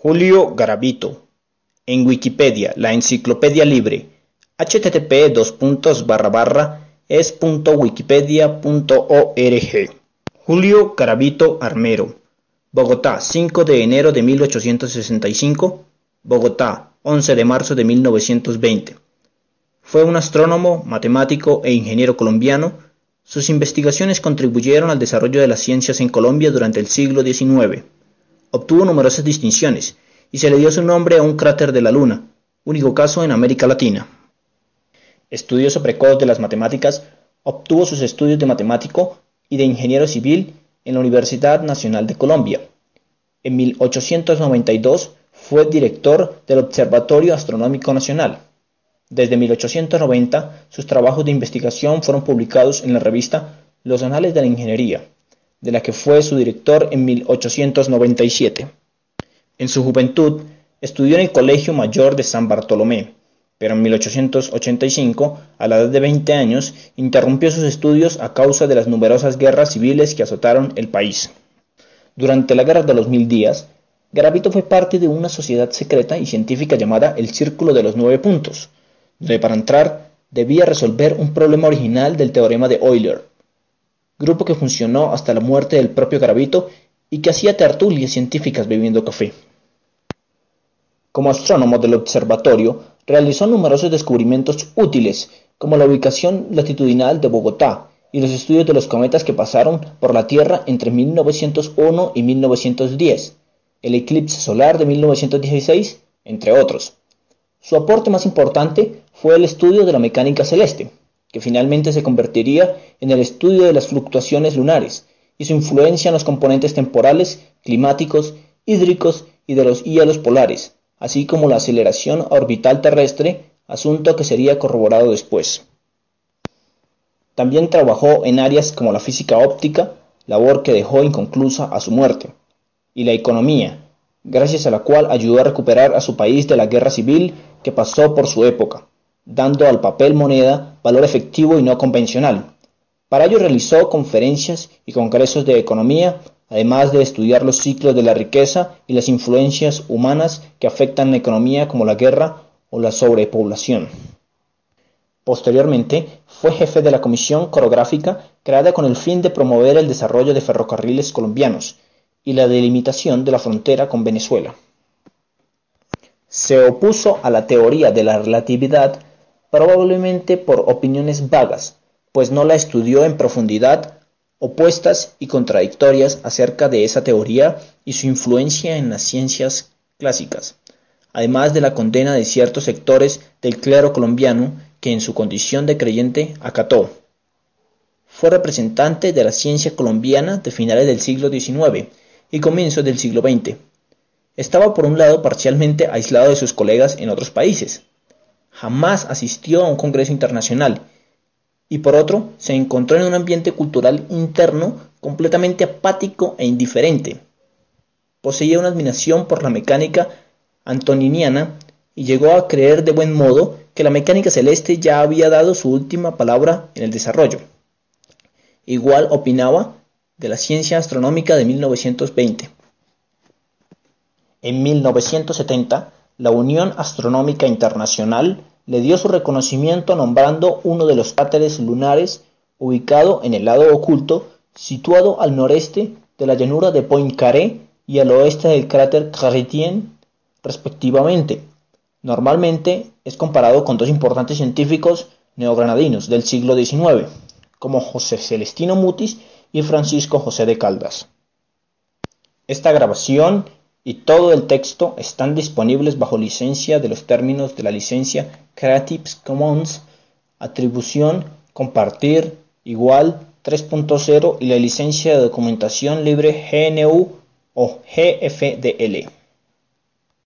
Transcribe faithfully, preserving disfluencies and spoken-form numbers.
Julio Garavito. En Wikipedia, la enciclopedia libre, http dos puntos barra barra es punto wikipedia punto org. Julio Garavito Armero. Bogotá, cinco de enero de mil ochocientos sesenta y cinco. Bogotá, once de marzo de mil novecientos veinte. Fue un astrónomo, matemático e ingeniero colombiano. Sus investigaciones contribuyeron al desarrollo de las ciencias en Colombia durante el siglo diecinueve. Obtuvo numerosas distinciones y se le dio su nombre a un cráter de la Luna, único caso en América Latina. Estudioso precoz de las matemáticas, obtuvo sus estudios de matemático y de ingeniero civil en la Universidad Nacional de Colombia. En mil ochocientos noventa y dos fue director del Observatorio Astronómico Nacional. Desde mil ochocientos noventa, sus trabajos de investigación fueron publicados en la revista Los Anales de la Ingeniería, de la que fue su director en mil ochocientos noventa y siete. En su juventud, estudió en el Colegio Mayor de San Bartolomé, pero en mil ochocientos ochenta y cinco, a la edad de veinte años, interrumpió sus estudios a causa de las numerosas guerras civiles que azotaron el país. Durante la Guerra de los Mil Días, Garavito fue parte de una sociedad secreta y científica llamada el Círculo de los Nueve Puntos, donde para entrar debía resolver un problema original del teorema de Euler, grupo que funcionó hasta la muerte del propio Garavito y que hacía tertulias científicas bebiendo café. Como astrónomo del observatorio, realizó numerosos descubrimientos útiles, como la ubicación latitudinal de Bogotá y los estudios de los cometas que pasaron por la Tierra entre mil novecientos uno y mil novecientos diez, el eclipse solar de mil novecientos dieciséis, entre otros. Su aporte más importante fue el estudio de la mecánica celeste, que finalmente se convertiría en el estudio de las fluctuaciones lunares y su influencia en los componentes temporales, climáticos, hídricos y de los hielos polares, así como la aceleración orbital terrestre, asunto que sería corroborado después. También trabajó en áreas como la física óptica, labor que dejó inconclusa a su muerte, y la economía, gracias a la cual ayudó a recuperar a su país de la guerra civil que pasó por su época, dando al papel moneda valor efectivo y no convencional. Para ello realizó conferencias y congresos de economía, además de estudiar los ciclos de la riqueza y las influencias humanas que afectan la economía como la guerra o la sobrepoblación. Posteriormente, fue jefe de la Comisión Coreográfica creada con el fin de promover el desarrollo de ferrocarriles colombianos y la delimitación de la frontera con Venezuela. Se opuso a la teoría de la relatividad probablemente por opiniones vagas, pues no la estudió en profundidad, opuestas y contradictorias acerca de esa teoría y su influencia en las ciencias clásicas, además de la condena de ciertos sectores del clero colombiano que en su condición de creyente acató. Fue representante de la ciencia colombiana de finales del siglo diecinueve y comienzos del siglo veinte. Estaba por un lado parcialmente aislado de sus colegas en otros países. Jamás asistió a un congreso internacional y por otro se encontró en un ambiente cultural interno completamente apático e indiferente. Poseía una admiración por la mecánica antoniniana y llegó a creer de buen modo que la mecánica celeste ya había dado su última palabra en el desarrollo. Igual opinaba de la ciencia astronómica de mil novecientos veinte. En mil novecientos setenta, la Unión Astronómica Internacional le dio su reconocimiento nombrando uno de los cráteres lunares ubicado en el lado oculto, situado al noreste de la llanura de Poincaré y al oeste del cráter Chrétien, respectivamente. Normalmente es comparado con dos importantes científicos neogranadinos del siglo diecinueve, como José Celestino Mutis y Francisco José de Caldas. Esta grabación y todo el texto están disponibles bajo licencia de los términos de la licencia Creative Commons, atribución, compartir, igual tres punto cero y la licencia de documentación libre G N U o G F D L.